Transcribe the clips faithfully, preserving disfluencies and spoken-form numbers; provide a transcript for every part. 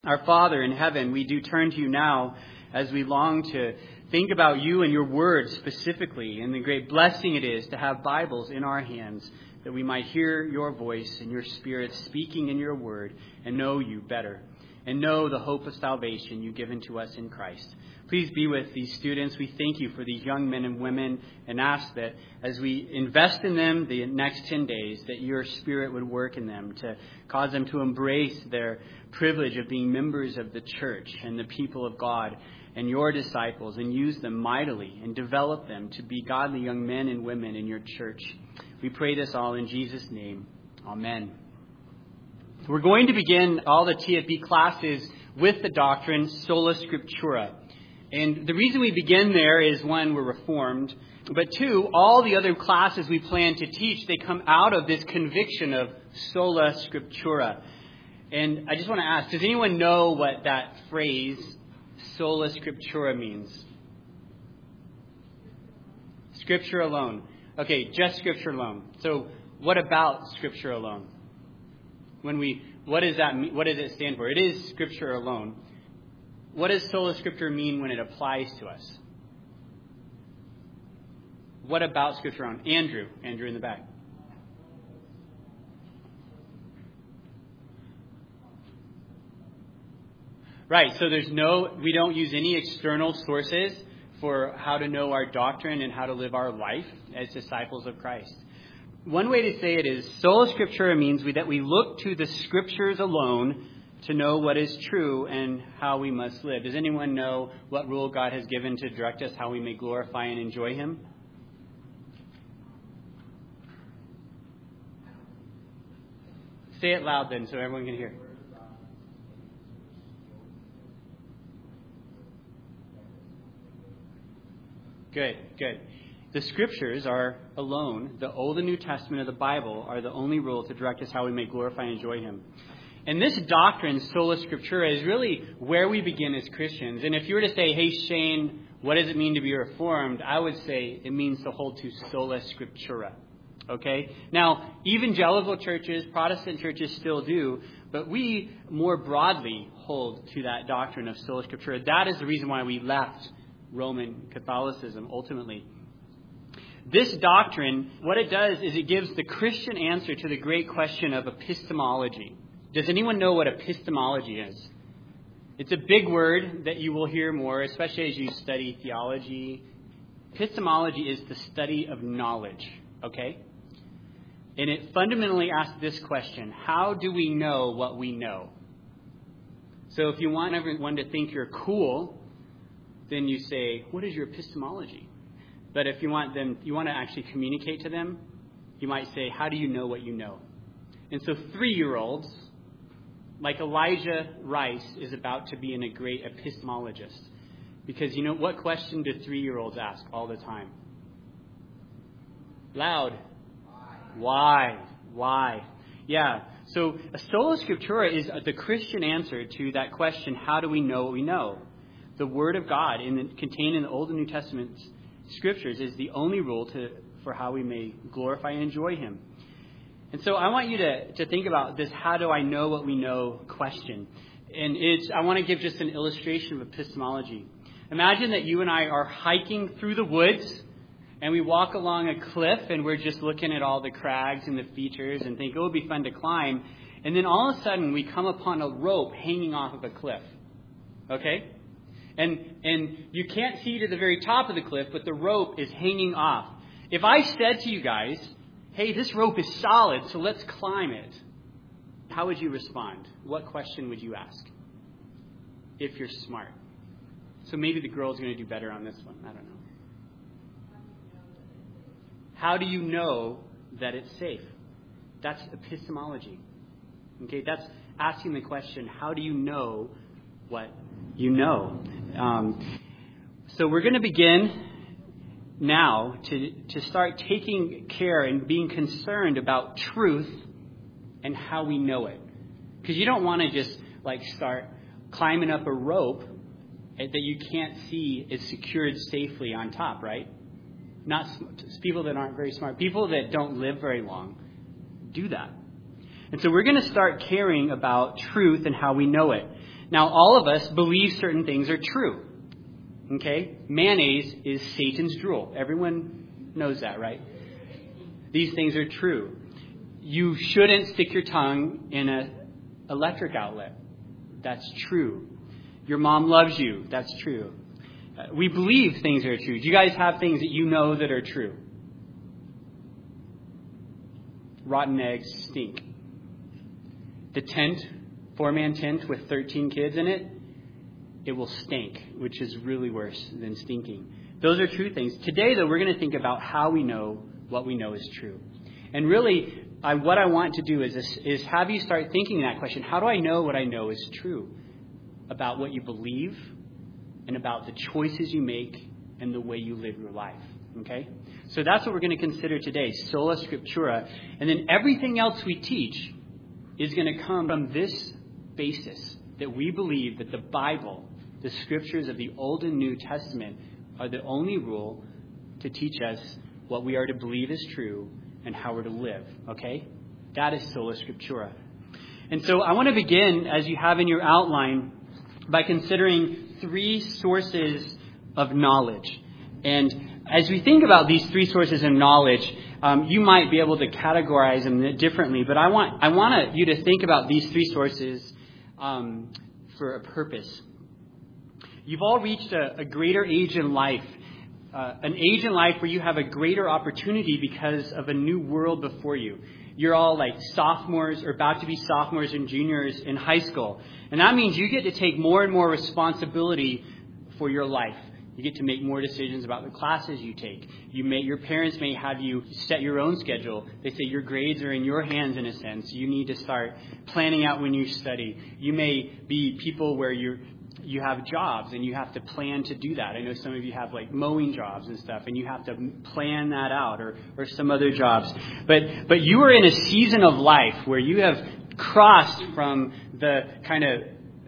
Our Father in heaven, we do turn to you now as we long to think about you and your word specifically, and the great blessing it is to have Bibles in our hands, that we might hear your voice and your Spirit speaking in your word and know you better, and know the hope of salvation you've given to us in Christ. Please be with these students. We thank you for these young men and women, and ask that as we invest in them the next ten days, that your Spirit would work in them to cause them to embrace their privilege of being members of the church and the people of God and your disciples, and use them mightily and develop them to be godly young men and women in your church. We pray this all in Jesus' name. Amen. We're going to begin all the T F B classes with the doctrine Sola Scriptura. And the reason we begin there is, one, we're Reformed, but two, all the other classes we plan to teach, they come out of this conviction of Sola Scriptura. And I just want to ask, does anyone know what that phrase, Sola Scriptura, means? Scripture alone. Okay, just Scripture alone. So what about Scripture alone? When we, what does that mean? What does it stand for? It is Scripture alone. What does Sola Scriptura mean when it applies to us? What about Scripture alone? Andrew. Andrew in the back. Right, so there's no, we don't use any external sources for how to know our doctrine and how to live our life as disciples of Christ. One way to say it is, Sola Scriptura means we, that we look to the Scriptures alone to know what is true and how we must live. Does anyone know what rule God has given to direct us how we may glorify and enjoy Him? Say it loud then so everyone can hear. Good, good. The Scriptures are alone, the Old and New Testament of the Bible, are the only rule to direct us how we may glorify and enjoy Him. And this doctrine, Sola Scriptura, is really where we begin as Christians. And if you were to say, hey, Shane, what does it mean to be Reformed? I would say it means to hold to Sola Scriptura. Okay? Now, evangelical churches, Protestant churches still do, but we more broadly hold to that doctrine of Sola Scriptura. That is the reason why we left Roman Catholicism, ultimately. This doctrine, what it does is it gives the Christian answer to the great question of epistemology. Does anyone know what epistemology is? It's a big word that you will hear more, especially as you study theology. Epistemology is the study of knowledge, okay? And it fundamentally asks this question: how do we know what we know? So if you want everyone to think you're cool, then you say, what is your epistemology? But if you want them, you want to actually communicate to them, you might say, how do you know what you know? And so three-year-olds, like Elijah Rice, is about to be in a great epistemologist. Because you know, what question do three-year-olds ask all the time? Loud. Why? Why? Yeah. So a Sola Scriptura is the Christian answer to that question, how do we know what we know? The Word of God in the, contained in the Old and New Testament Scriptures is the only rule to, for how we may glorify and enjoy Him. And so I want you to, to think about this how do I know what we know question. And it's I want to give just an illustration of epistemology. Imagine that you and I are hiking through the woods and we walk along a cliff and we're just looking at all the crags and the features and think, oh, it would be fun to climb. And then all of a sudden we come upon a rope hanging off of a cliff. Okay? And and you can't see to the very top of the cliff, but the rope is hanging off. If I said to you guys, hey, this rope is solid, so let's climb it, how would you respond? What question would you ask? If you're smart. So maybe the girl's going to do better on this one. I don't know. How do you know that it's safe? That's epistemology. Okay, that's asking the question, how do you know what you know? Um, so we're going to begin now to, to start taking care and being concerned about truth and how we know it. Because you don't want to just like start climbing up a rope that you can't see is secured safely on top, right? Not people that aren't very smart. People that don't live very long do that. And so we're going to start caring about truth and how we know it. Now, all of us believe certain things are true. Okay? Mayonnaise is Satan's drool. Everyone knows that, right? These things are true. You shouldn't stick your tongue in an electric outlet. That's true. Your mom loves you. That's true. Uh, we believe things are true. Do you guys have things that you know that are true? Rotten eggs stink. The tent, four-man tent with thirteen kids in it, it will stink, which is really worse than stinking. Those are true things. Today, though, we're going to think about how we know what we know is true. And really, I, what I want to do is, is, is have you start thinking that question. How do I know what I know is true about what you believe and about the choices you make and the way you live your life? Okay? So that's what we're going to consider today, Sola Scriptura. And then everything else we teach is going to come from this basis, that we believe that the Bible, the Scriptures of the Old and New Testament, are the only rule to teach us what we are to believe is true and how we're to live. Okay? That is Sola Scriptura. And so I want to begin, as you have in your outline, by considering three sources of knowledge. And as we think about these three sources of knowledge, um, you might be able to categorize them differently. But I want I want you to think about these three sources um, for a purpose. You've all reached a, a greater age in life, uh, an age in life where you have a greater opportunity because of a new world before you. You're all like sophomores or about to be sophomores and juniors in high school. And that means you get to take more and more responsibility for your life. You get to make more decisions about the classes you take. You may, your parents may have you set your own schedule. They say your grades are in your hands in a sense. You need to start planning out when you study. You may be people where you're you have jobs and you have to plan to do that. I know some of you have like mowing jobs and stuff and you have to plan that out, or, or some other jobs. But but you are in a season of life where you have crossed from the kind of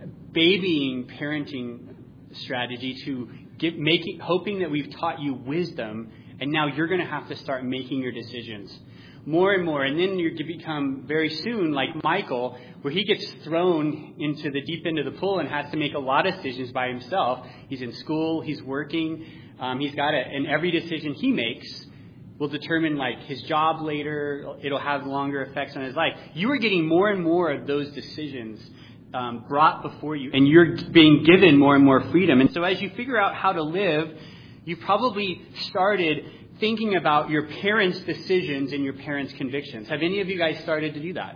babying parenting strategy to give, making, hoping that we've taught you wisdom, and now you're going to have to start making your decisions. More and more. And then you become very soon like Michael, where he gets thrown into the deep end of the pool and has to make a lot of decisions by himself. He's in school, he's working, um, he's got it. And every decision he makes will determine like his job later. It'll have longer effects on his life. You are getting more and more of those decisions um, brought before you, and you're being given more and more freedom. And so as you figure out how to live, you probably started thinking about your parents' decisions and your parents' convictions. Have any of you guys started to do that?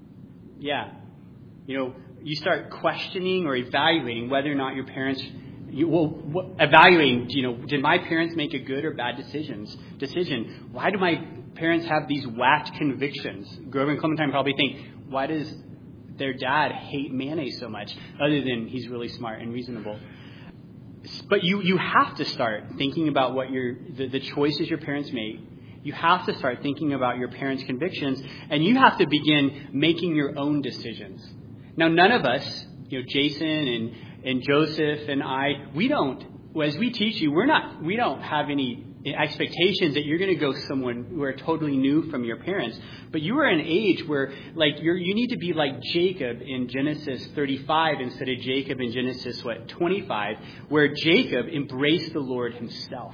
Yeah. You know, you start questioning or evaluating whether or not your parents, you well, evaluating, you know, did my parents make a good or bad decisions? Decision. Why do my parents have these whacked convictions? Grover and Clementine probably think, why does their dad hate mayonnaise so much? Other than he's really smart and reasonable. But you, you have to start thinking about what your the, the choices your parents made. You have to start thinking about your parents' convictions, and you have to begin making your own decisions. Now, none of us, you know, Jason and, and Joseph and I, we don't, as we teach you, we're not, we don't have any expectations that you're going to go someone who are totally new from your parents. But you are in an age where, like, you're, you need to be like Jacob in Genesis thirty-five instead of Jacob in Genesis, what, twenty-five, where Jacob embraced the Lord himself.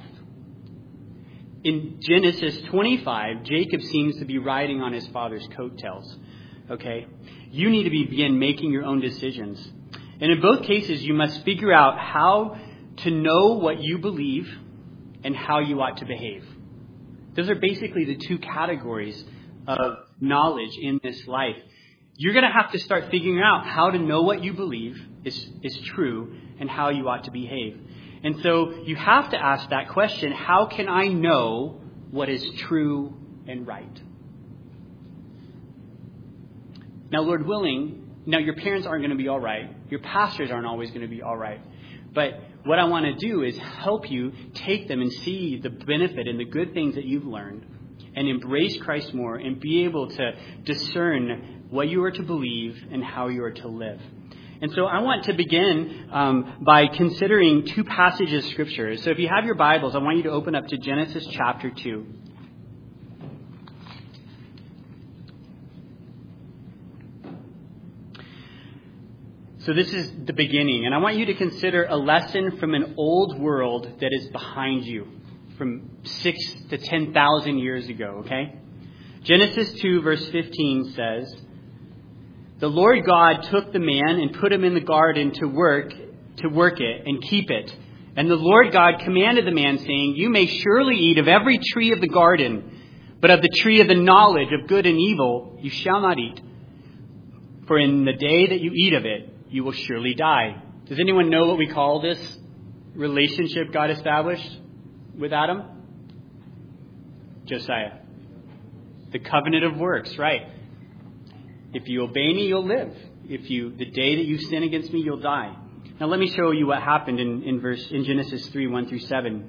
In Genesis twenty-five, Jacob seems to be riding on his father's coattails. Okay? You need to be, begin making your own decisions. And in both cases, you must figure out how to know what you believe and how you ought to behave. Those are basically the two categories of knowledge in this life. You're going to have to start figuring out how to know what you believe is, is true and how you ought to behave. And so you have to ask that question, how can I know what is true and right? Now, Lord willing, now your parents aren't going to be all right. Your pastors aren't always going to be all right. But what I want to do is help you take them and see the benefit and the good things that you've learned and embrace Christ more and be able to discern what you are to believe and how you are to live. And so I want to begin um, by considering two passages of Scripture. So if you have your Bibles, I want you to open up to Genesis chapter two. So this is the beginning, and I want you to consider a lesson from an old world that is behind you, from six to ten thousand years ago, okay? Genesis two, verse fifteen says, "The Lord God took the man and put him in the garden to work, to work it and keep it. And the Lord God commanded the man, saying, 'You may surely eat of every tree of the garden, but of the tree of the knowledge of good and evil you shall not eat. For in the day that you eat of it, you will surely die.'" Does anyone know what we call this relationship God established with Adam? Josiah. The covenant of works, right? If you obey me, you'll live. If you, the day that you sin against me, you'll die. Now let me show you what happened in, in verse in Genesis three, one through seven.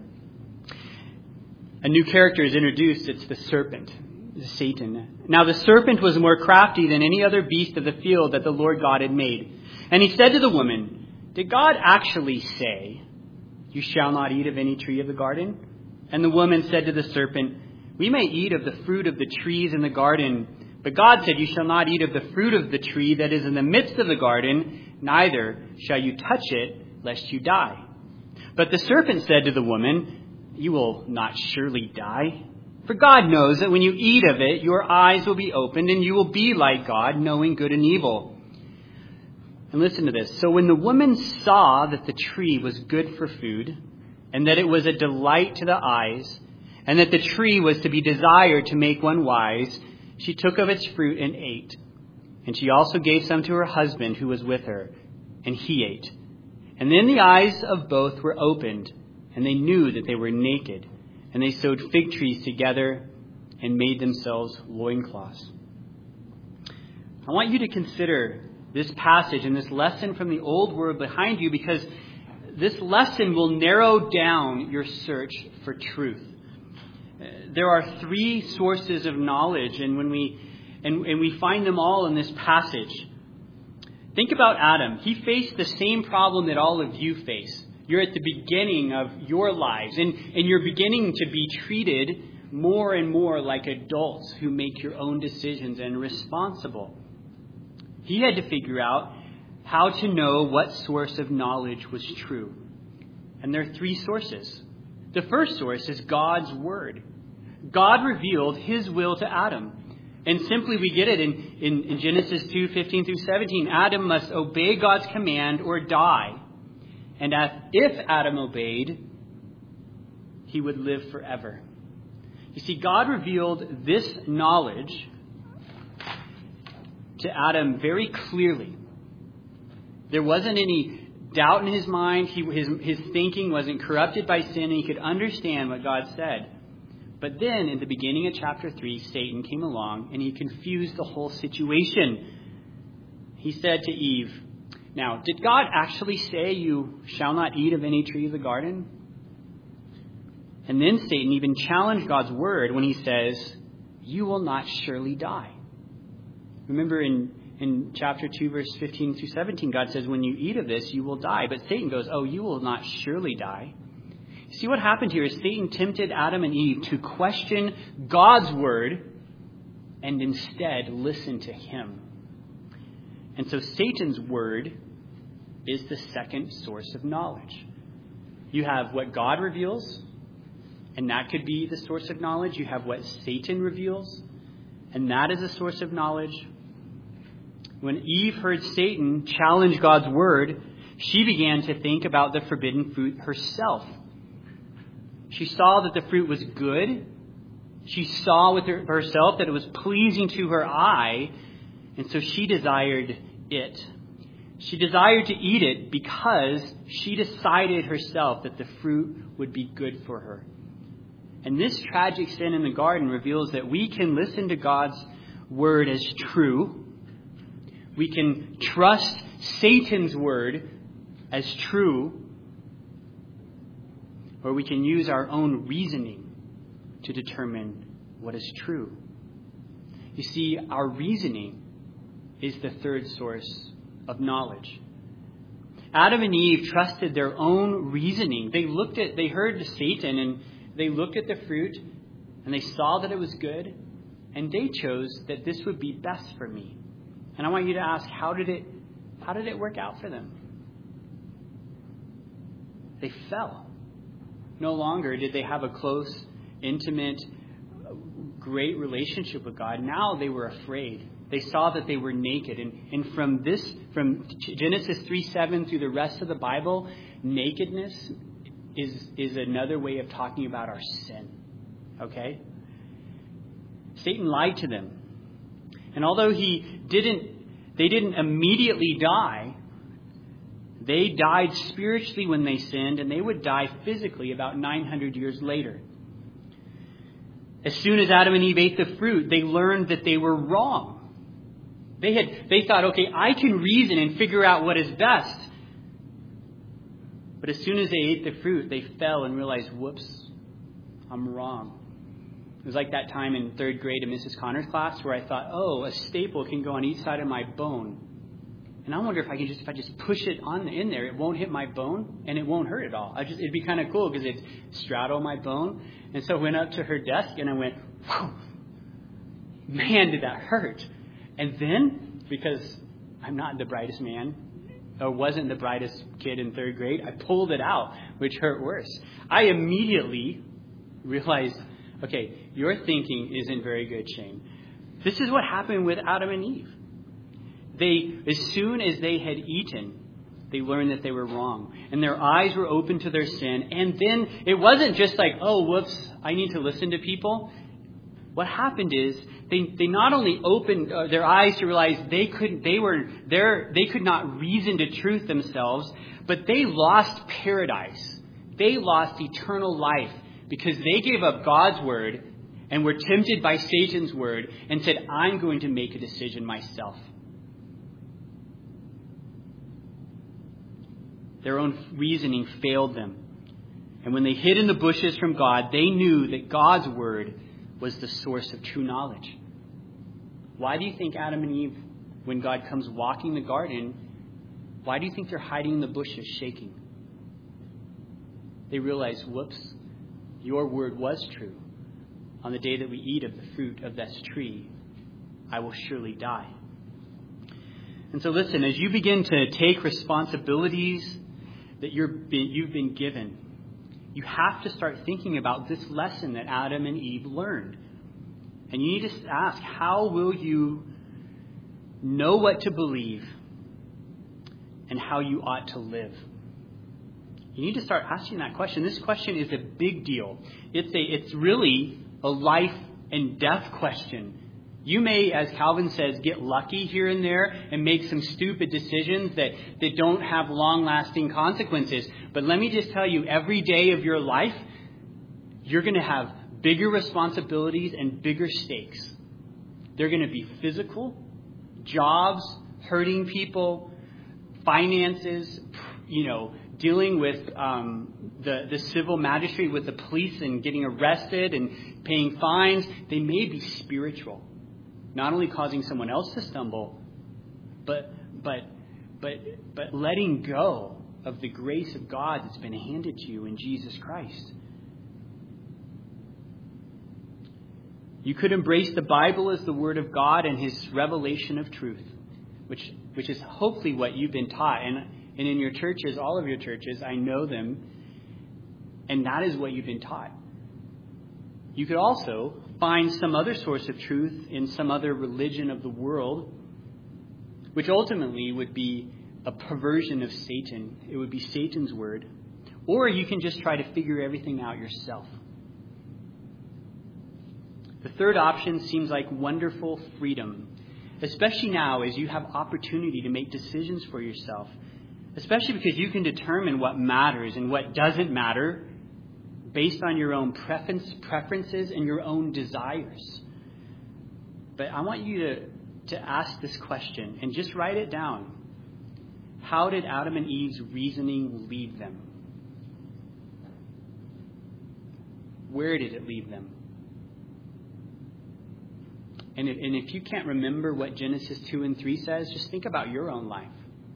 A new character is introduced. It's the serpent, Satan. "Now the serpent was more crafty than any other beast of the field that the Lord God had made. And he said to the woman, 'Did God actually say, you shall not eat of any tree of the garden?' And the woman said to the serpent, 'We may eat of the fruit of the trees in the garden, but God said, you shall not eat of the fruit of the tree that is in the midst of the garden, neither shall you touch it, lest you die.' But the serpent said to the woman, 'You will not surely die. For God knows that when you eat of it, your eyes will be opened, and you will be like God, knowing good and evil.' And listen to this. So when the woman saw that the tree was good for food, and that it was a delight to the eyes, and that the tree was to be desired to make one wise, she took of its fruit and ate. And she also gave some to her husband who was with her, and he ate. And then the eyes of both were opened, and they knew that they were naked. And they sewed fig trees together and made themselves loincloths." I want you to consider this passage and this lesson from the old world behind you, because this lesson will narrow down your search for truth. There are three sources of knowledge, and when we and, and we find them all in this passage. Think about Adam. He faced the same problem that all of you face. You're at the beginning of your lives, and, and you're beginning to be treated more and more like adults who make your own decisions and responsible. He had to figure out how to know what source of knowledge was true. And there are three sources. The first source is God's Word. God revealed His will to Adam. And simply we get it in, in, in Genesis two, fifteen through seventeen. Adam must obey God's command or die. And if Adam obeyed, he would live forever. You see, God revealed this knowledge to Adam very clearly. There wasn't any doubt in his mind. He, his, his thinking wasn't corrupted by sin, and he could understand what God said. But then, in the beginning of chapter three, Satan came along, and he confused the whole situation. He said to Eve, "Now, did God actually say you shall not eat of any tree of the garden?" And then Satan even challenged God's word when he says, "You will not surely die." Remember in, in chapter two, verse fifteen through seventeen, God says, when you eat of this, you will die. But Satan goes, "Oh, you will not surely die." See, what happened here is Satan tempted Adam and Eve to question God's word and instead listen to him. And so Satan's word is the second source of knowledge. You have what God reveals, and that could be the source of knowledge. You have what Satan reveals, and that is a source of knowledge. When Eve heard Satan challenge God's word, she began to think about the forbidden fruit herself. She saw that the fruit was good. She saw with her, herself that it was pleasing to her eye, and so she desired it. She desired to eat it because she decided herself that the fruit would be good for her. And this tragic sin in the garden reveals that we can listen to God's word as true. We can trust Satan's word as true. Or we can use our own reasoning to determine what is true. You see, our reasoning is the third source of knowledge. Adam and Eve trusted their own reasoning. They looked at, they heard Satan, and they looked at the fruit, and they saw that it was good, and they chose that this would be best for me. And I want you to ask, how did it, how did it work out for them? They fell. No longer did they have a close, intimate, great relationship with God. Now they were afraid. They saw that they were naked. And, and from this, from Genesis three seven through the rest of the Bible, nakedness is, is another way of talking about our sin. Okay? Satan lied to them. And although he didn't, they didn't immediately die, they died spiritually when they sinned, and they would die physically about nine hundred years later. As soon as Adam and Eve ate the fruit, they learned that they were wrong. They had, they thought, okay, I can reason and figure out what is best. But as soon as they ate the fruit, they fell and realized, whoops, I'm wrong. It was like that time in third grade in Missus Connor's class where I thought, oh, a staple can go on each side of my bone. And I wonder if I can just, if I just push it on in there, it won't hit my bone and it won't hurt at all. I just, it'd be kind of cool because it'd straddle my bone. And so I went up to her desk and I went, whew, man, did that hurt. And then, because I'm not the brightest man, or wasn't the brightest kid in third grade, I pulled it out, which hurt worse. I immediately realized, okay, your thinking isn't very good, Shane. This is what happened with Adam and Eve. They, as soon as they had eaten, they learned that they were wrong. And their eyes were open to their sin. And then it wasn't just like, oh, whoops, I need to listen to people. What happened is they, they not only opened uh, their eyes to realize they couldn't, they were there, they could not reason to truth themselves, but they lost paradise. They lost eternal life because they gave up God's word and were tempted by Satan's word and said, I'm going to make a decision myself. Their own reasoning failed them. And when they hid in the bushes from God, they knew that God's word was the source of true knowledge. Why do you think Adam and Eve, when God comes walking the garden, why do you think they're hiding in the bushes shaking? They realize, whoops, your word was true. On the day that we eat of the fruit of this tree, I will surely die. And so listen, as you begin to take responsibilities that you're being, you've been given, you have to start thinking about this lesson that Adam and Eve learned. And you need to ask, how will you know what to believe and how you ought to live? You need to start asking that question. This question is a big deal. It's a, it's really a life and death question. You may, as Calvin says, get lucky here and there and make some stupid decisions that, that don't have long-lasting consequences. But let me just tell you, every day of your life, you're going to have bigger responsibilities and bigger stakes. They're going to be physical, jobs, hurting people, finances, you know, dealing with um, the, the civil magistrate, with the police and getting arrested and paying fines. They may be spiritual. Not only causing someone else to stumble, but but but but letting go of the grace of God that's been handed to you in Jesus Christ. You could embrace the Bible as the Word of God and His revelation of truth, which which is hopefully what you've been taught. And, and in your churches, all of your churches, I know them, and that is what you've been taught. You could also find some other source of truth in some other religion of the world, which ultimately would be a perversion of Satan. It would be Satan's word. Or you can just try to figure everything out yourself. The third option seems like wonderful freedom, especially now as you have opportunity to make decisions for yourself, especially because you can determine what matters and what doesn't matter based on your own preference, preferences and your own desires. But I want you to, to ask this question and just write it down. How did Adam and Eve's reasoning lead them? Where did it lead them? And if, and if you can't remember what Genesis two and three says, just think about your own life.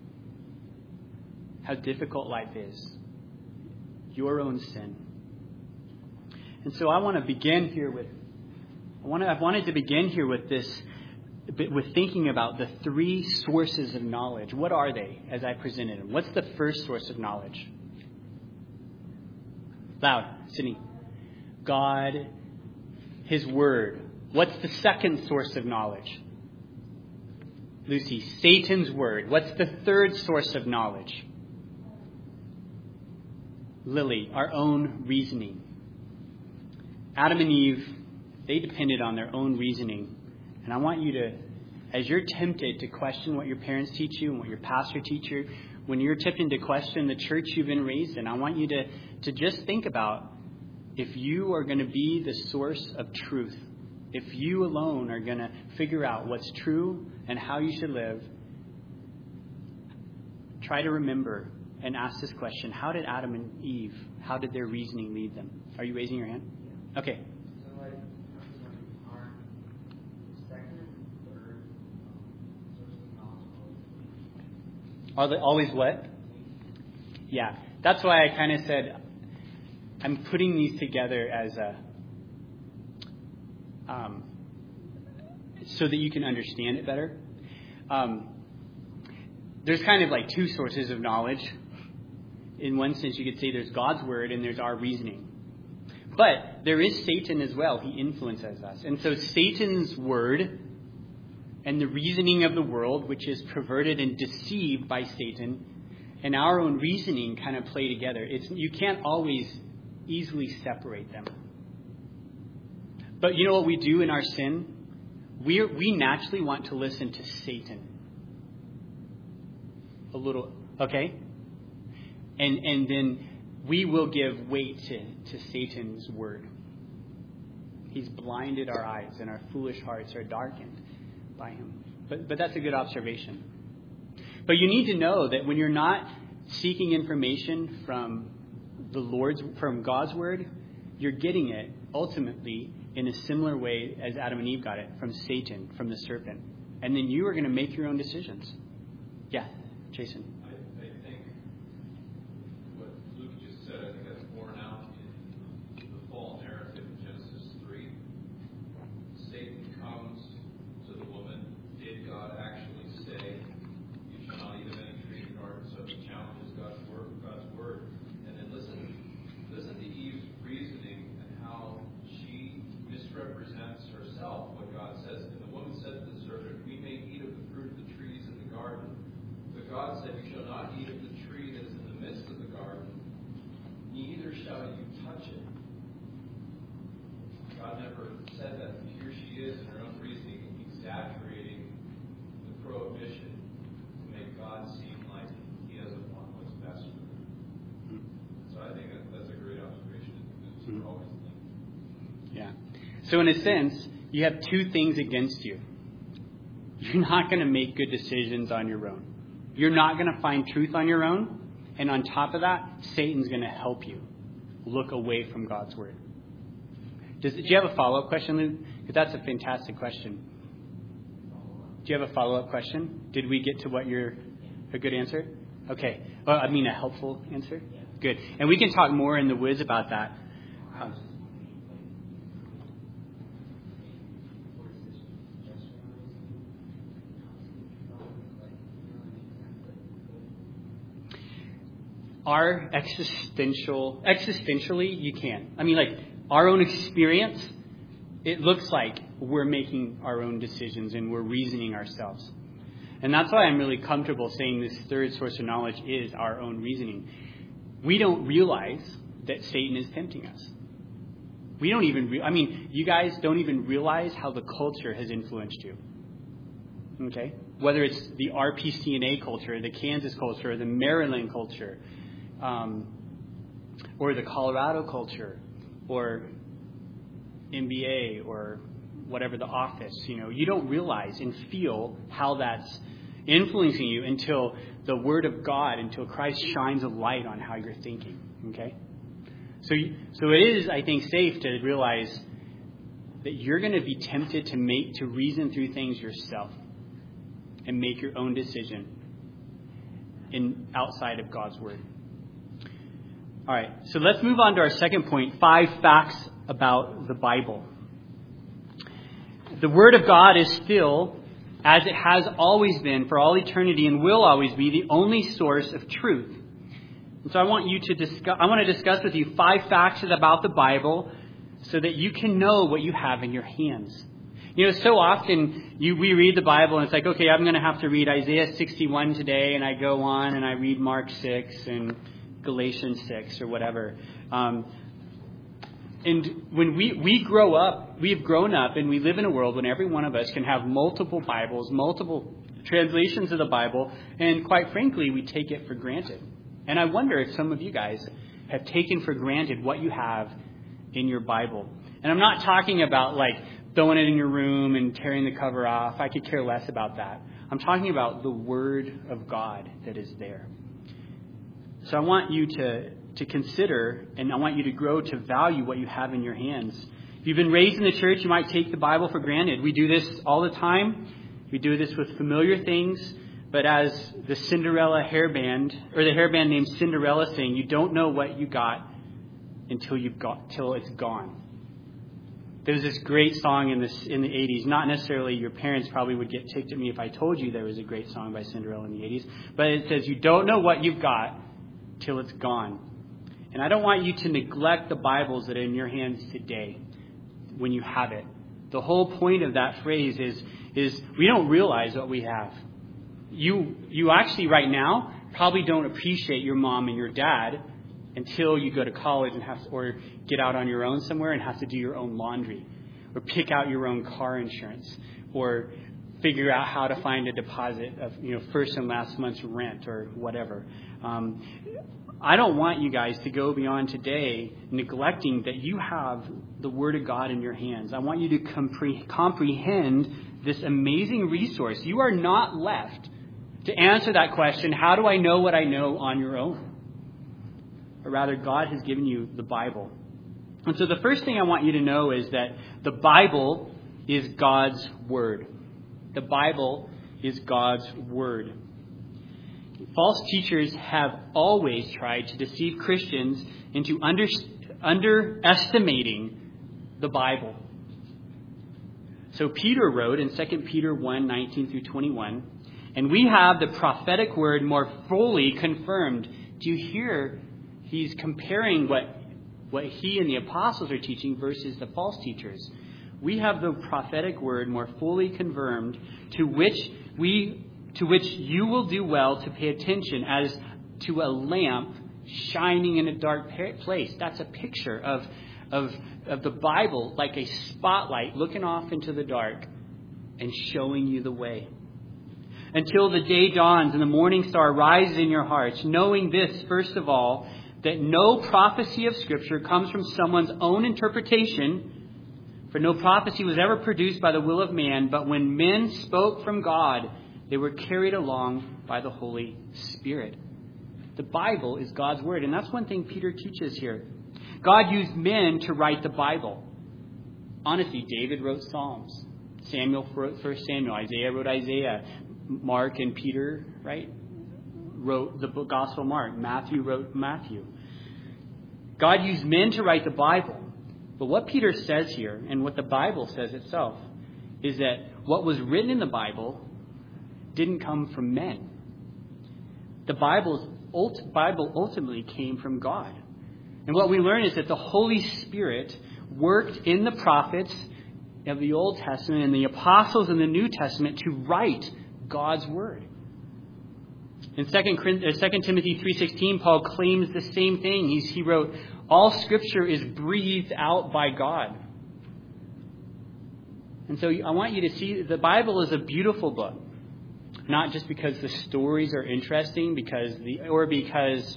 How difficult life is. Your own sin. And so I want to begin here with, I want to, I wanted to begin here with this, but with thinking about the three sources of knowledge. What are they as I presented them? What's the first source of knowledge? Loud, Sydney. God, His Word. What's the second source of knowledge? Lucy, Satan's Word. What's the third source of knowledge? Lily, our own reasoning. Adam and Eve, they depended on their own reasoning. And I want you to, as you're tempted to question what your parents teach you and what your pastor teach you, when you're tempted to question the church you've been raised in, I want you to, to just think about if you are going to be the source of truth, if you alone are going to figure out what's true and how you should live, try to remember and ask this question. How did Adam and Eve, how did their reasoning lead them? Are you raising your hand? Okay. So like our second, third source of knowledge. Are they always what? Yeah. That's why I kind of said I'm putting these together as a um, so that you can understand it better. Um, there's kind of like two sources of knowledge. In one sense, you could say there's God's Word and there's our reasoning. But there is Satan as well. He influences us. And so Satan's Word and the reasoning of the world, which is perverted and deceived by Satan, and our own reasoning kind of play together. It's, you can't always easily separate them. But you know what we do in our sin? We we naturally want to listen to Satan. A little, okay? And and then we will give weight to, to Satan's word. He's blinded our eyes and our foolish hearts are darkened by him. But but that's a good observation. But you need to know that when you're not seeking information from the Lord's, from God's word, you're getting it ultimately in a similar way as Adam and Eve got it from Satan, from the serpent. And then you are going to make your own decisions. Yeah, Jason. I, I think what Luke just said, I think that's borne out in the fall narrative in Genesis three. Satan comes to the woman. Did God actually say, "You shall not eat of any tree in the garden"? So he challenges God's word. God's word. And then listen, listen to Eve's reasoning and how she misrepresents herself what God says. And the woman said to the serpent, "We may eat of the fruit of the trees in the garden." But God said, "You shall not eat of the tree that is in the midst of the garden, neither shall you touch it." God never said that. Here she is in her own reasoning, exaggerating the prohibition to make God seem like he doesn't want what's best for her. So I think that, that's a great observation. Because we're always linked. Yeah. So in a sense, you have two things against you. You're not going to make good decisions on your own. You're not going to find truth on your own. And on top of that, Satan's going to help you look away from God's word. Does, do you have a follow-up question, Luke? Because that's a fantastic question. Do you have a follow-up question? Did we get to what you're a good answer? Okay. Well, I mean, a helpful answer? Good. And we can talk more in the woods about that. Um, Our existential, existentially, you can. I mean, like, our own experience, it looks like we're making our own decisions and we're reasoning ourselves. And that's why I'm really comfortable saying this third source of knowledge is our own reasoning. We don't realize that Satan is tempting us. We don't even, re- I mean, you guys don't even realize how the culture has influenced you. Okay? Whether it's the R P C N A culture, the Kansas culture, the Maryland culture, Um, or the Colorado culture, or M B A, or whatever the office, you know, you don't realize and feel how that's influencing you until the Word of God, until Christ shines a light on how you're thinking. Okay, so you, so it is, I think, safe to realize that you're going to be tempted to make to reason through things yourself and make your own decision in outside of God's Word. All right, so let's move on to our second point, five facts about the Bible. The Word of God is still as it has always been for all eternity and will always be the only source of truth. And so I want you to discuss, I want to discuss with you five facts about the Bible so that you can know what you have in your hands. You know, so often you, we read the Bible and it's like, okay, I'm going to have to read Isaiah sixty-one today, and I go on and I read Mark six and Galatians six or whatever. Um, and when we, we grow up, we've grown up and we live in a world when every one of us can have multiple Bibles, multiple translations of the Bible, and quite frankly, we take it for granted. And I wonder if some of you guys have taken for granted what you have in your Bible. And I'm not talking about like throwing it in your room and tearing the cover off. I could care less about that. I'm talking about the Word of God that is there. So I want you to, to consider, and I want you to grow to value what you have in your hands. If you've been raised in the church, you might take the Bible for granted. We do this all the time. We do this with familiar things. But as the Cinderella hairband, or the hairband named Cinderella sang, you don't know what you got until you've got, till it's gone. There was this great song in this in the eighties. Not necessarily your parents probably would get ticked at me if I told you there was a great song by Cinderella in the eighties. But it says, you don't know what you've got till it's gone. And I don't want you to neglect the Bibles that are in your hands today when you have it. The whole point of that phrase is, is we don't realize what we have. You you actually right now probably don't appreciate your mom and your dad until you go to college and have to, or get out on your own somewhere and have to do your own laundry, or pick out your own car insurance, or figure out how to find a deposit of, you know, first and last month's rent or whatever. Um, I don't want you guys to go beyond today neglecting that you have the Word of God in your hands. I want you to compre- comprehend this amazing resource. You are not left to answer that question, how do I know what I know, on your own? Or rather, God has given you the Bible. And so the first thing I want you to know is that the Bible is God's Word. The Bible is God's Word. False teachers have always tried to deceive Christians into under, underestimating the Bible. So Peter wrote in Second Peter one, nineteen through twenty-one, and we have the prophetic word more fully confirmed. Do you hear? He's comparing what, what he and the apostles are teaching versus the false teachers. We have the prophetic word more fully confirmed, to which we to which you will do well to pay attention as to a lamp shining in a dark place. That's a picture of, of, of the Bible, like a spotlight looking off into the dark and showing you the way. Until the day dawns and the morning star rises in your hearts, knowing this, first of all, that no prophecy of Scripture comes from someone's own interpretation, for no prophecy was ever produced by the will of man, but when men spoke from God, they were carried along by the Holy Spirit. The Bible is God's Word, and that's one thing Peter teaches here. God used men to write the Bible. Honestly, David wrote Psalms. Samuel wrote First Samuel. Isaiah wrote Isaiah. Mark and Peter, right, wrote the book Gospel of Mark. Matthew wrote Matthew. God used men to write the Bible. But what Peter says here, and what the Bible says itself, is that what was written in the Bible didn't come from men. The Bible's ult- Bible ultimately came from God. And what we learn is that the Holy Spirit worked in the prophets of the Old Testament and the apostles in the New Testament to write God's Word. In Second Timothy three sixteen, Paul claims the same thing. He's, he wrote, all Scripture is breathed out by God. And so I want you to see the Bible is a beautiful book. Not just because the stories are interesting, because the or because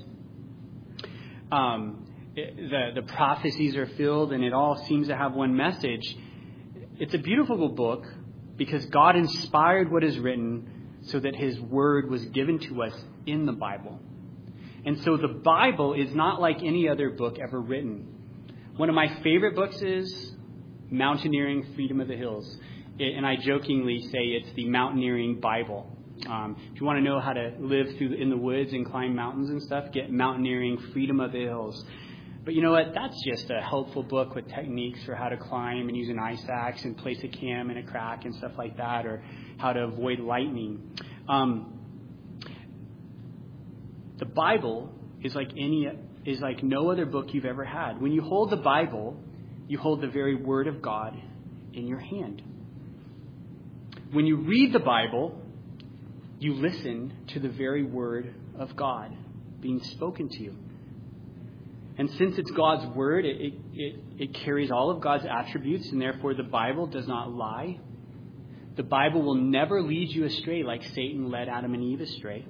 um, the the prophecies are filled and it all seems to have one message. It's a beautiful book because God inspired what is written so that His Word was given to us in the Bible. And so the Bible is not like any other book ever written. One of my favorite books is Mountaineering Freedom of the Hills. It, and I jokingly say it's the Mountaineering Bible. Um, if you want to know how to live through in the woods and climb mountains and stuff, get Mountaineering Freedom of the Hills. But you know what? That's just a helpful book with techniques for how to climb and use an ice axe and place a cam in a crack and stuff like that, or how to avoid lightning. Um, the Bible is like any is like no other book you've ever had. When you hold the Bible, you hold the very Word of God in your hand. When you read the Bible, you listen to the very Word of God being spoken to you. And since it's God's Word, it, it, it, it carries all of God's attributes, and therefore the Bible does not lie. The Bible will never lead you astray like Satan led Adam and Eve astray.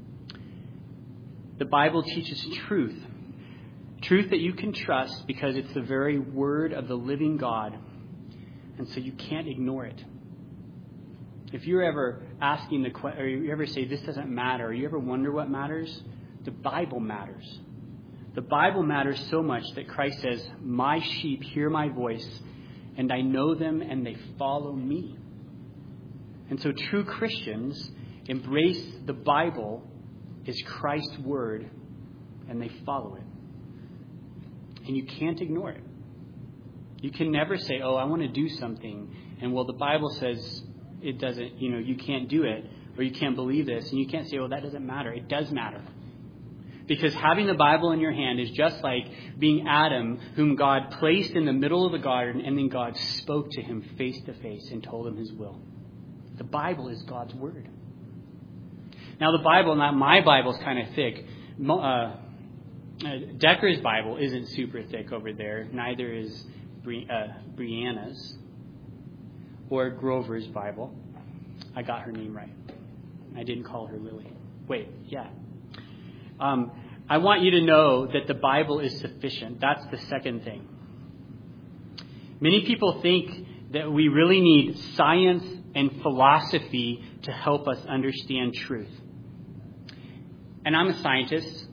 The Bible teaches truth. Truth that you can trust because it's the very Word of the living God. And so you can't ignore it. If you're ever asking the question, or you ever say this doesn't matter, or you ever wonder what matters, the Bible matters. The Bible matters so much that Christ says, my sheep hear my voice, and I know them, and they follow me. And so true Christians embrace the Bible as Christ's Word, and they follow it. And you can't ignore it. You can never say, oh, I want to do something, and well, the Bible says it doesn't, you know, you can't do it, or you can't believe this, and you can't say, well, that doesn't matter. It does matter. Because having the Bible in your hand is just like being Adam, whom God placed in the middle of the garden, and then God spoke to him face to face and told him his will. The Bible is God's Word. Now, the Bible, not my Bible, is kind of thick. Uh, Decker's Bible isn't super thick over there. Neither is Bri- uh, Brianna's or Grover's Bible. I got her name right. I didn't call her Lily. Wait, yeah. Um, I want you to know that the Bible is sufficient. That's the second thing. Many people think that we really need science and philosophy to help us understand truth. And I'm a scientist.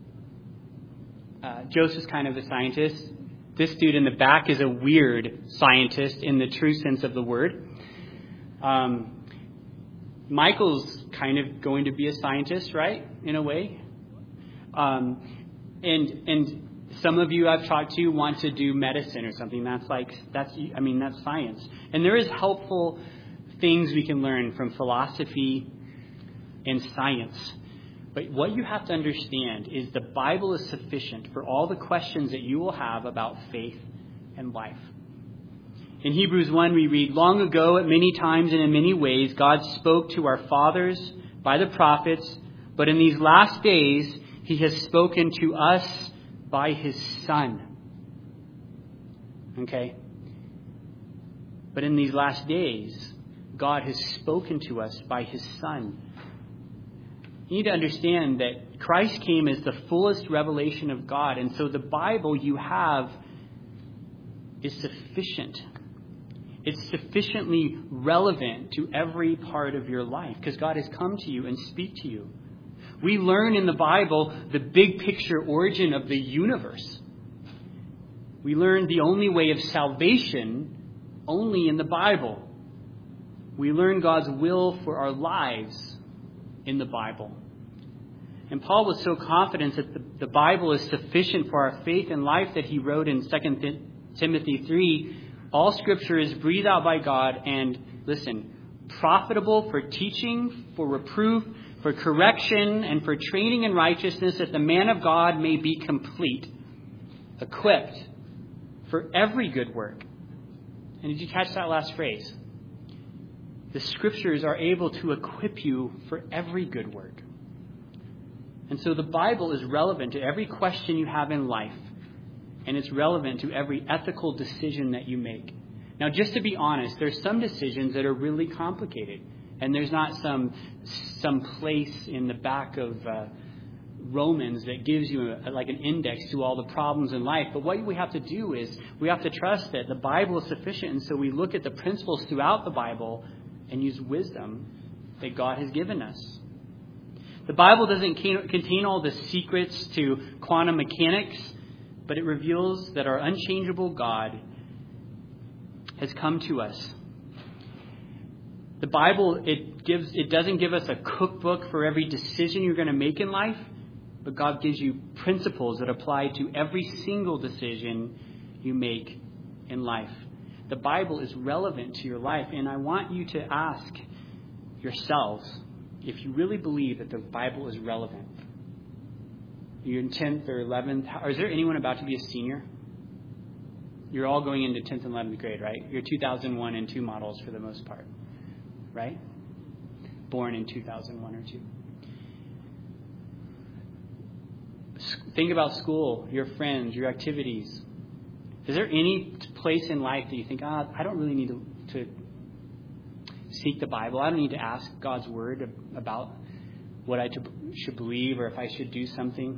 Uh, Joseph's kind of a scientist. This dude in the back is a weird scientist in the true sense of the word. Um, Michael's kind of going to be a scientist, right? In a way. Um, and and some of you I've talked to want to do medicine or something. That's like, that's, I mean, that's science. And there is helpful things we can learn from philosophy and science. But what you have to understand is the Bible is sufficient for all the questions that you will have about faith and life. In Hebrews one, we read, long ago, at many times and in many ways, God spoke to our fathers by the prophets, but in these last days, He has spoken to us by His Son. Okay? But in these last days, God has spoken to us by His Son. You need to understand that Christ came as the fullest revelation of God. And so the Bible you have is sufficient. It's sufficiently relevant to every part of your life because God has come to you and speak to you. We learn in the Bible the big picture origin of the universe. We learn the only way of salvation only in the Bible. We learn God's will for our lives in the Bible. And Paul was so confident that the, the Bible is sufficient for our faith and life that he wrote in Second Timothy three, all Scripture is breathed out by God and, listen, profitable for teaching, for reproof, for correction, and for training in righteousness, that the man of God may be complete, equipped for every good work. And did you catch that last phrase? The Scriptures are able to equip you for every good work. And so the Bible is relevant to every question you have in life. And it's relevant to every ethical decision that you make. Now, just to be honest, there's some decisions that are really complicated. And there's not some some place in the back of uh, Romans that gives you a, like an index to all the problems in life. But what we have to do is we have to trust that the Bible is sufficient. And so we look at the principles throughout the Bible and use wisdom that God has given us. The Bible doesn't contain all the secrets to quantum mechanics, but it reveals that our unchangeable God has come to us. The Bible, it gives, it doesn't give us a cookbook for every decision you're going to make in life, but God gives you principles that apply to every single decision you make in life. The Bible is relevant to your life, and I want you to ask yourselves if you really believe that the Bible is relevant. You're in tenth or eleventh. Or is there anyone about to be a senior? You're all going into tenth and eleventh grade, right? You're two thousand one and two models for the most part, right? Born in two thousand one or two. Think about school, your friends, your activities. Is there any place in life that you think, ah, I don't really need to, to seek the Bible. I don't need to ask God's word about what I should believe or if I should do something.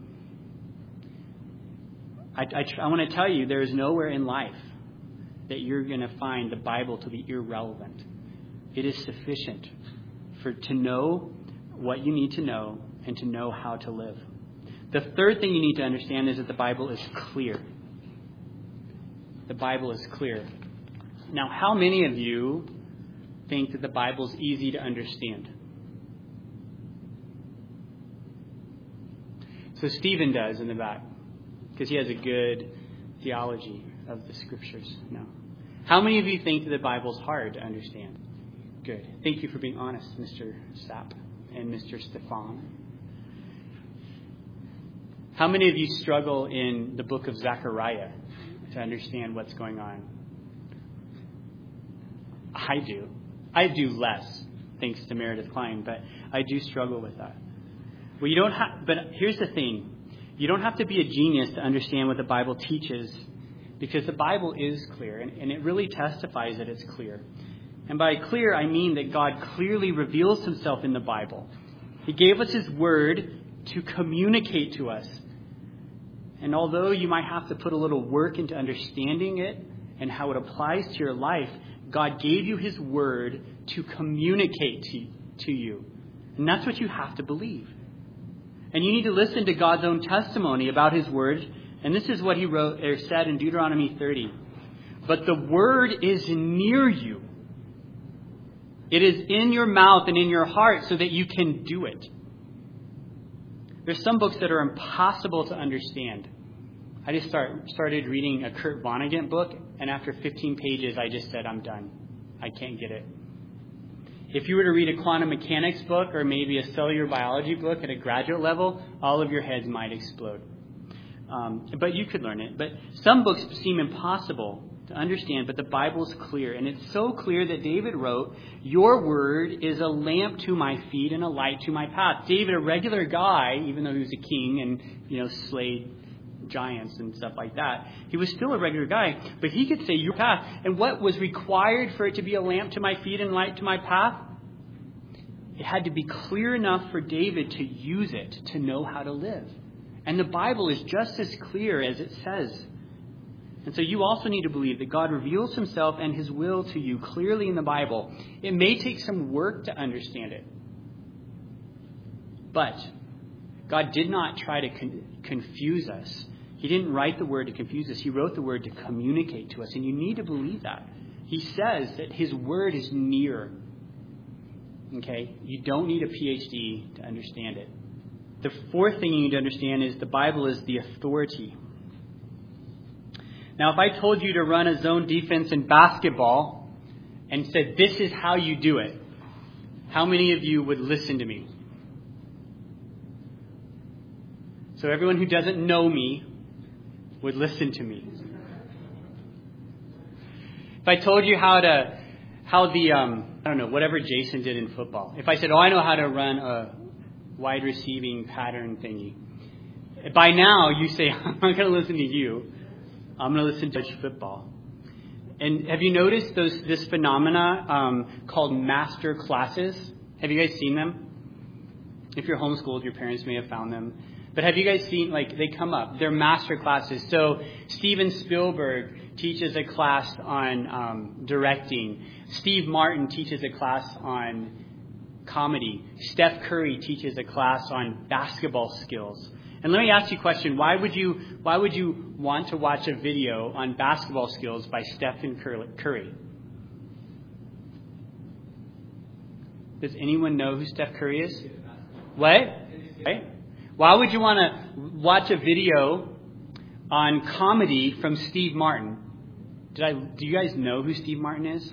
I, I, I want to tell you, there is nowhere in life that you're going to find the Bible to be irrelevant. It is sufficient for to know what you need to know and to know how to live. The third thing you need to understand is that the Bible is clear. The Bible is clear. Now, how many of you think that the Bible is easy to understand? So Stephen does in the back, because he has a good theology of the Scriptures. No. How many of you think that the Bible is hard to understand? Good. Thank you for being honest, Mister Sapp and Mister Stefan. How many of you struggle in the book of Zechariah to understand what's going on? I do. I do less, thanks to Meredith Klein, but I do struggle with that. Well, you don't have, but here's the thing. You don't have to be a genius to understand what the Bible teaches, because the Bible is clear, and, and it really testifies that it's clear. And by clear, I mean that God clearly reveals himself in the Bible. He gave us his word to communicate to us. And although you might have to put a little work into understanding it and how it applies to your life, God gave you his word to communicate to, to you. And that's what you have to believe. And you need to listen to God's own testimony about his word. And this is what he wrote or said in Deuteronomy thirty. But the word is near you. It is in your mouth and in your heart so that you can do it. There's some books that are impossible to understand. I just start, started reading a Kurt Vonnegut book, and after fifteen pages, I just said, I'm done. I can't get it. If you were to read a quantum mechanics book or maybe a cellular biology book at a graduate level, all of your heads might explode. Um, but you could learn it. But some books seem impossible to understand, but the Bible is clear. And it's so clear that David wrote, your word is a lamp to my feet and a light to my path. David, a regular guy, even though he was a king and, you know, slayed giants and stuff like that, he was still a regular guy. But he could say your path. And what was required for it to be a lamp to my feet and light to my path? It had to be clear enough for David to use it to know how to live. And the Bible is just as clear as it says. And so you also need to believe that God reveals himself and his will to you clearly in the Bible. It may take some work to understand it. But God did not try to con- confuse us. He didn't write the word to confuse us. He wrote the word to communicate to us. And you need to believe that. He says that his word is near. Okay? You don't need a P H D to understand it. The fourth thing you need to understand is the Bible is the authority. Now, if I told you to run a zone defense in basketball and said, this is how you do it, how many of you would listen to me? So everyone who doesn't know me would listen to me. If I told you how to, how the, um, I don't know, whatever Jason did in football. If I said, oh, I know how to run a wide receiving pattern thingy. By now, you say, I'm not going to listen to you. I'm going to listen to football. And have you noticed those this phenomena um, called master classes? Have you guys seen them? If you're homeschooled, your parents may have found them. But have you guys seen, like, they come up. They're master classes. So Steven Spielberg teaches a class on um, directing. Steve Martin teaches a class on comedy. Steph Curry teaches a class on basketball skills. And let me ask you a question. Why would you why would you want to watch a video on basketball skills by Stephen Curry? Does anyone know who Steph Curry is? What? Right? Why would you want to watch a video on comedy from Steve Martin? Did I? Do you guys know who Steve Martin is?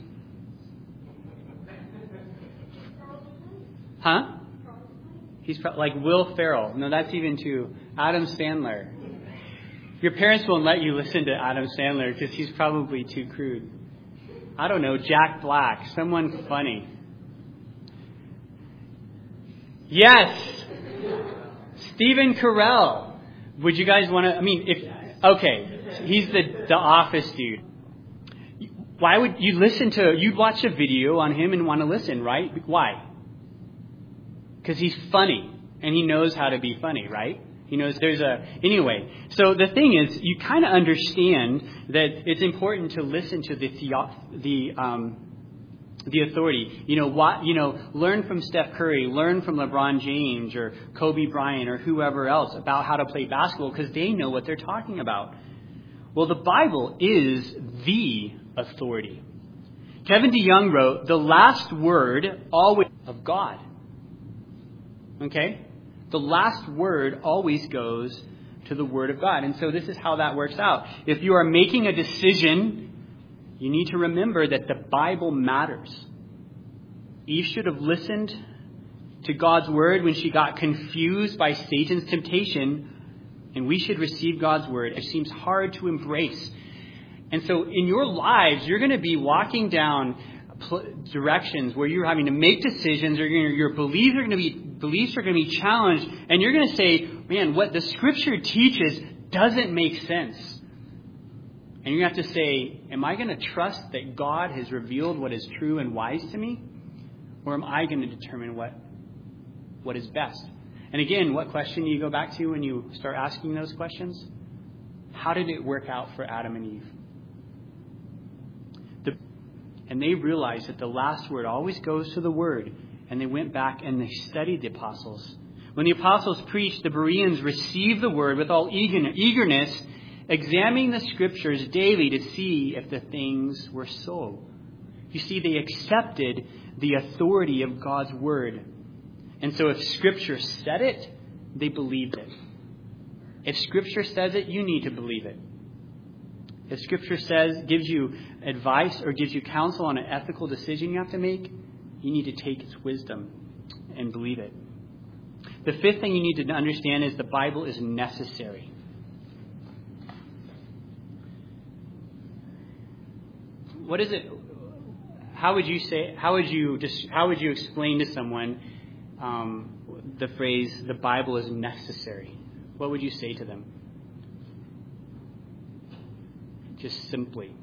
Huh? He's pro- like Will Ferrell. No, that's even too. Adam Sandler. Your parents won't let you listen to Adam Sandler because he's probably too crude. I don't know. Jack Black. Someone funny. Yes. Stephen Carell. Would you guys want to? I mean, if okay, he's the the Office dude. Why would you listen to? You'd watch a video on him and want to listen, right? Why? Because he's funny and he knows how to be funny, right? He knows there's a anyway. So the thing is, you kind of understand that it's important to listen to the theo, the um, the authority. You know what? You know, learn from Steph Curry, learn from LeBron James or Kobe Bryant or whoever else about how to play basketball because they know what they're talking about. Well, the Bible is the authority. Kevin DeYoung wrote, "The last word always of God." Okay? The last word always goes to the Word of God. And so this is how that works out. If you are making a decision, you need to remember that the Bible matters. Eve should have listened to God's Word when she got confused by Satan's temptation, and we should receive God's Word. It seems hard to embrace. And so in your lives, you're going to be walking down directions where you're having to make decisions, or your, your beliefs are going to be beliefs are going to be challenged, and you're going to say, "Man, what the Scripture teaches doesn't make sense." And you have to say, "Am I going to trust that God has revealed what is true and wise to me, or am I going to determine what what is best?" And again, what question do you go back to when you start asking those questions? How did it work out for Adam and Eve? The And they realized that the last word always goes to the Word. And they went back and they studied the apostles. When the apostles preached, the Bereans received the Word with all eagerness, examining the Scriptures daily to see if the things were so. You see, they accepted the authority of God's Word. And so if Scripture said it, they believed it. If Scripture says it, you need to believe it. If Scripture says, gives you advice or gives you counsel on an ethical decision you have to make, you need to take its wisdom and believe it. The fifth thing you need to understand is the Bible is necessary. What is it? How would you say? How would you just? How would you explain to someone um, the phrase "the Bible is necessary"? What would you say to them? Just simply.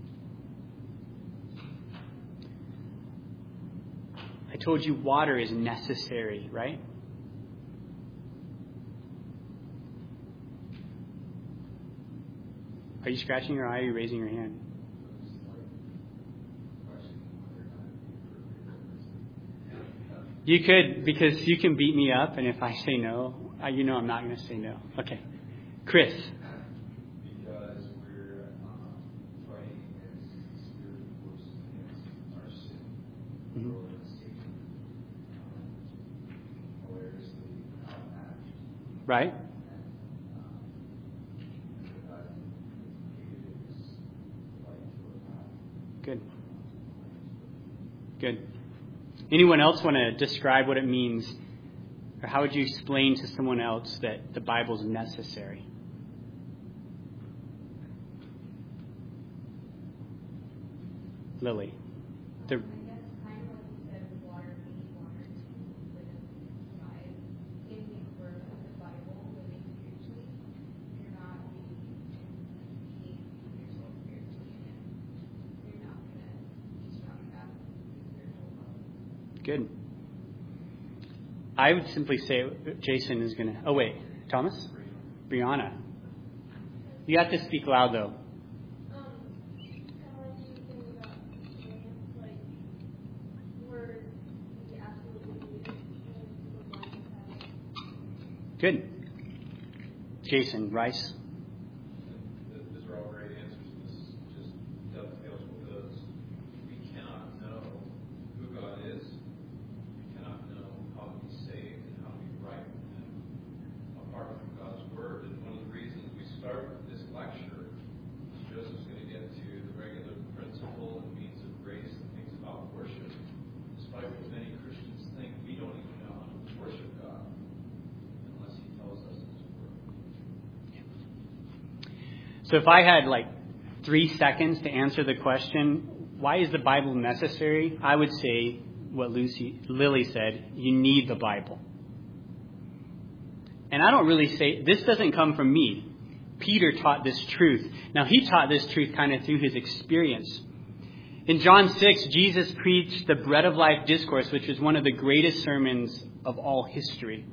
I told you water is necessary, right? Are you scratching your eye or are you raising your hand? You could, because you can beat me up, and if I say no, you know I'm not going to say no. Okay. Chris. Because we're um, fighting against spiritual forces against our sin. Mm-hmm. Right? Good. Good. Anyone else want to describe what it means, or how would you explain to someone else that the Bible is necessary? Lily. The Good. I would simply say Jason is going to... Oh, wait. Thomas? Brianna. You have to speak loud, though. Good. Jason, Rice? Those are all great answers. This just dovetails with us. We cannot know who God is. We cannot know how to be saved and how to be right with Him So if I had like three seconds to answer the question, why is the Bible necessary? I would say what Lucy, Lily said, you need the Bible. And I don't really say, this doesn't come from me. Peter taught this truth. Now, he taught this truth kind of through his experience. In John six, Jesus preached the Bread of Life discourse, which is one of the greatest sermons of all history.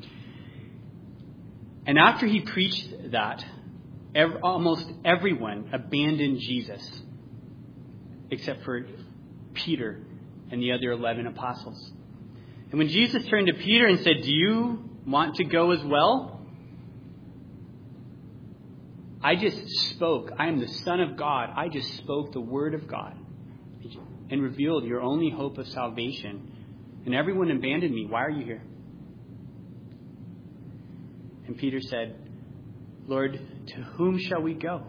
And after he preached that, every, almost everyone abandoned Jesus, except for Peter and the other eleven apostles. And when Jesus turned to Peter and said, "Do you want to go as well? I just spoke. I am the Son of God. I just spoke the Word of God and revealed your only hope of salvation. And everyone abandoned me. Why are you here?" And Peter said, "Lord, to whom shall we go?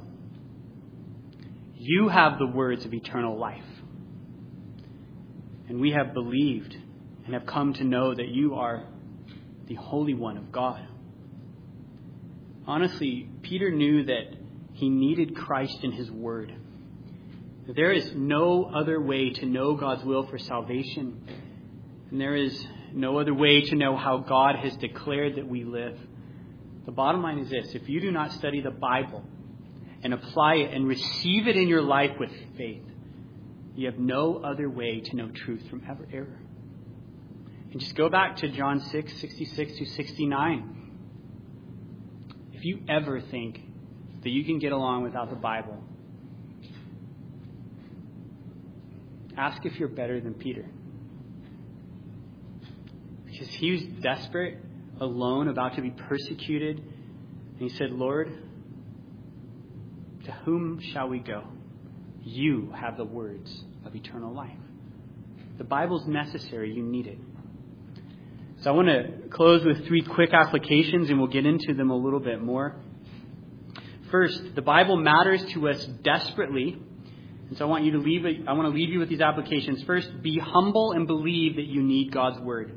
You have the words of eternal life. And we have believed and have come to know that you are the Holy One of God." Honestly, Peter knew that he needed Christ in his word. There is no other way to know God's will for salvation. And there is no other way to know how God has declared that we live. The bottom line is this: if you do not study the Bible and apply it and receive it in your life with faith, you have no other way to know truth from ever error. And just go back to John six, sixty-six to sixty-nine. If you ever think that you can get along without the Bible, ask if you're better than Peter. Because he was desperate, alone, about to be persecuted. And he said, "Lord, to whom shall we go? You have the words of eternal life." The Bible's necessary. You need it. So I want to close with three quick applications, and we'll get into them a little bit more. First, the Bible matters to us desperately. And so I want you to leave it, I want to leave you with these applications. First, be humble and believe that you need God's word.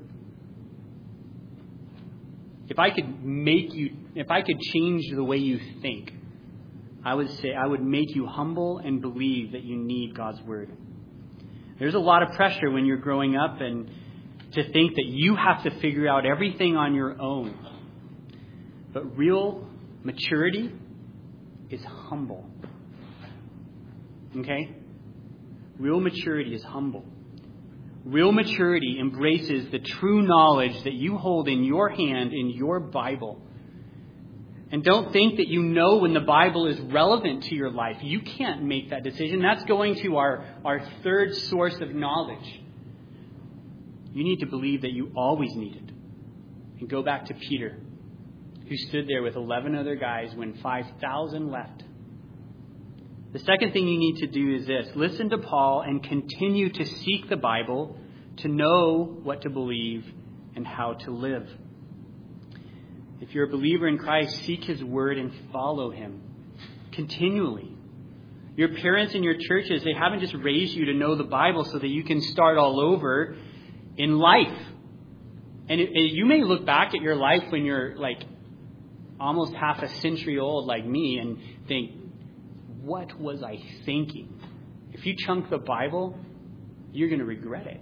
If I could make you, if I could change the way you think, I would say I would make you humble and believe that you need God's word. There's a lot of pressure when you're growing up and to think that you have to figure out everything on your own. But real maturity is humble. Okay? Real maturity is humble. Real maturity embraces the true knowledge that you hold in your hand in your Bible. And don't think that you know when the Bible is relevant to your life. You can't make that decision. That's going to our, our third source of knowledge. You need to believe that you always need it. And go back to Peter, who stood there with eleven other guys when five thousand left. The second thing you need to do is this: listen to Paul and continue to seek the Bible to know what to believe and how to live. If you're a believer in Christ, seek his word and follow him continually. Your parents and your churches, they haven't just raised you to know the Bible so that you can start all over in life. And it, it, you may look back at your life when you're like almost half a century old like me and think, what was I thinking? If you chunk the Bible, you're going to regret it.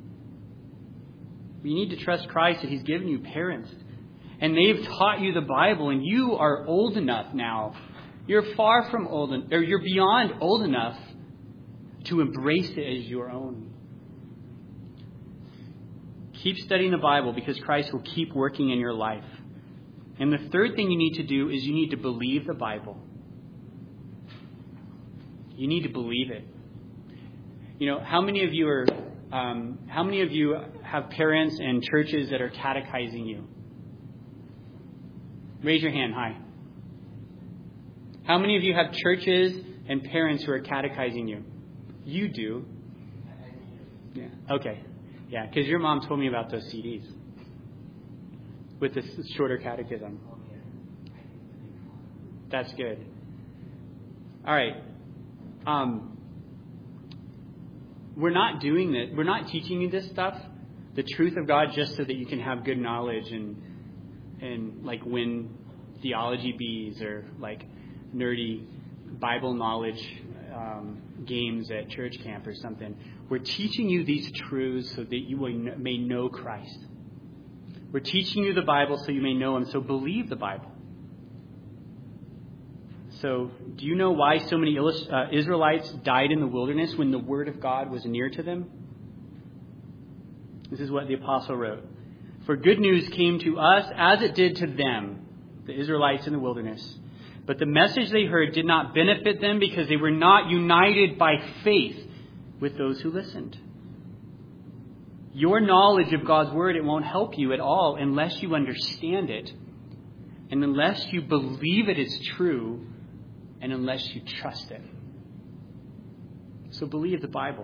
You need to trust Christ, that he's given you parents. And they've taught you the Bible, and you are old enough now. You're far from old, or you're beyond old enough to embrace it as your own. Keep studying the Bible because Christ will keep working in your life. And the third thing you need to do is you need to believe the Bible. You need to believe it. You know, how many of you are, um, how many of you have parents and churches that are catechizing you? Raise your hand. Hi. How many of you have churches and parents who are catechizing you? You do. Yeah. Okay. Yeah, because your mom told me about those C Ds with the shorter catechism. That's good. All right. Um, we're not doing this. We're not teaching you this stuff, the truth of God, just so that you can have good knowledge and and like win theology bees or like nerdy Bible knowledge um, games at church camp or something. We're teaching you these truths so that you may know Christ. We're teaching you the Bible so you may know Him. So believe the Bible. So do you know why so many uh, Israelites died in the wilderness when the Word of God was near to them? This is what the apostle wrote. For good news came to us as it did to them, the Israelites in the wilderness. But the message they heard did not benefit them because they were not united by faith with those who listened. Your knowledge of God's Word, it won't help you at all unless you understand it. And unless you believe it is true. And unless you trust it. So believe the Bible.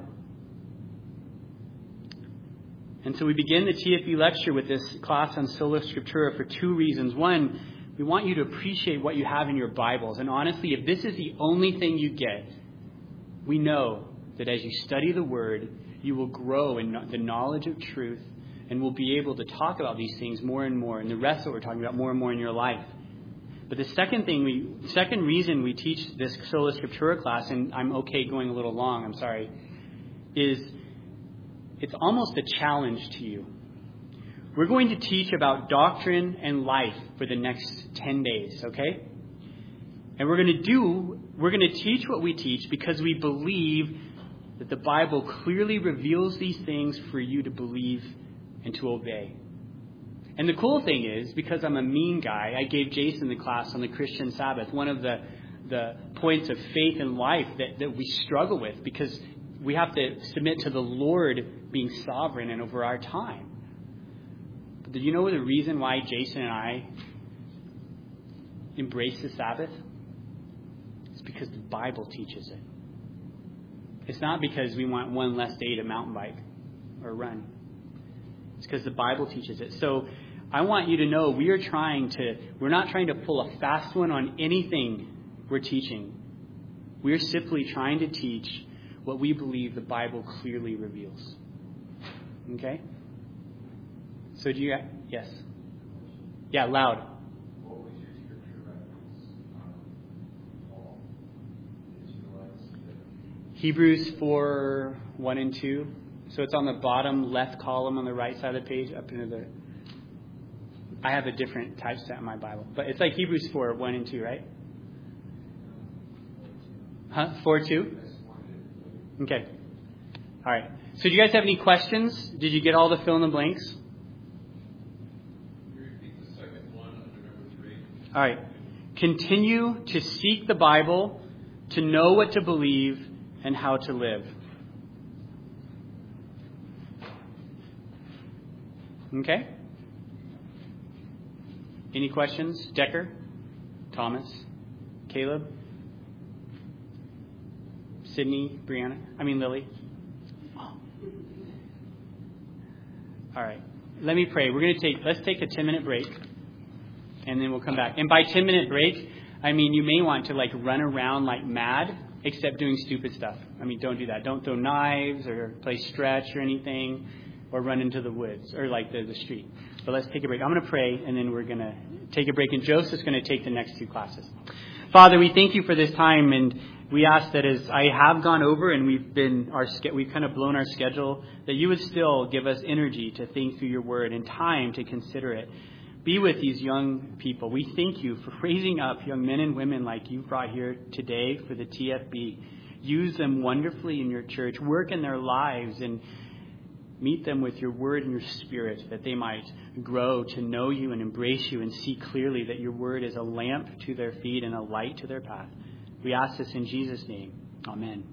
And so we begin the T F B lecture with this class on Sola Scriptura for two reasons. One, we want you to appreciate what you have in your Bibles. And honestly, if this is the only thing you get, we know that as you study the Word, you will grow in the knowledge of truth and will be able to talk about these things more and more, and the rest that we're talking about more and more in your life. But the second thing we, second reason we teach this Sola Scriptura class, and I'm okay going a little long, I'm sorry, is it's almost a challenge to you. We're going to teach about doctrine and life for the next ten days, okay? And we're going to do, we're going to teach what we teach because we believe that the Bible clearly reveals these things for you to believe and to obey. And the cool thing is, because I'm a mean guy, I gave Jason the class on the Christian Sabbath, one of the, the points of faith and life that, that we struggle with, because we have to submit to the Lord being sovereign and over our time. But do you know the reason why Jason and I embrace the Sabbath? It's because the Bible teaches it. It's not because we want one less day to mountain bike or run. It's because the Bible teaches it. So I want you to know we are trying to, we're not trying to pull a fast one on anything we're teaching. We're simply trying to teach what we believe the Bible clearly reveals. Okay? So do you, yes? Yeah, loud. What was your scripture reference on Paul, the Israelites? Hebrews four, one and two. So it's on the bottom left column on the right side of the page, up into the... I have a different typeset in my Bible. But it's like Hebrews four, one and two, right? Huh? four, two? Okay. All right. So do you guys have any questions? Did you get all the fill in the blanks? Can you repeat the second one under number three? All right. Continue to seek the Bible, to know what to believe, and how to live. Okay? Any questions? Decker? Thomas? Caleb? Sydney? Brianna? I mean Lily? Oh. All right. Let me pray. We're going to take, let's take a ten minute break. And then we'll come back. And by ten minute break, I mean you may want to like run around like mad, except doing stupid stuff. I mean, don't do that. Don't throw knives or play stretch or anything. Or run into the woods, or like the, the street. But let's take a break. I'm going to pray, and then we're going to take a break. And Joseph's going to take the next two classes. Father, we thank you for this time, and we ask that as I have gone over and we've been our we've kind of blown our schedule, that you would still give us energy to think through your word and time to consider it. Be with these young people. We thank you for raising up young men and women like you brought here today for the T F B. Use them wonderfully in your church. Work in their lives and meet them with your word and your spirit, that they might grow to know you and embrace you and see clearly that your word is a lamp to their feet and a light to their path. We ask this in Jesus' name. Amen.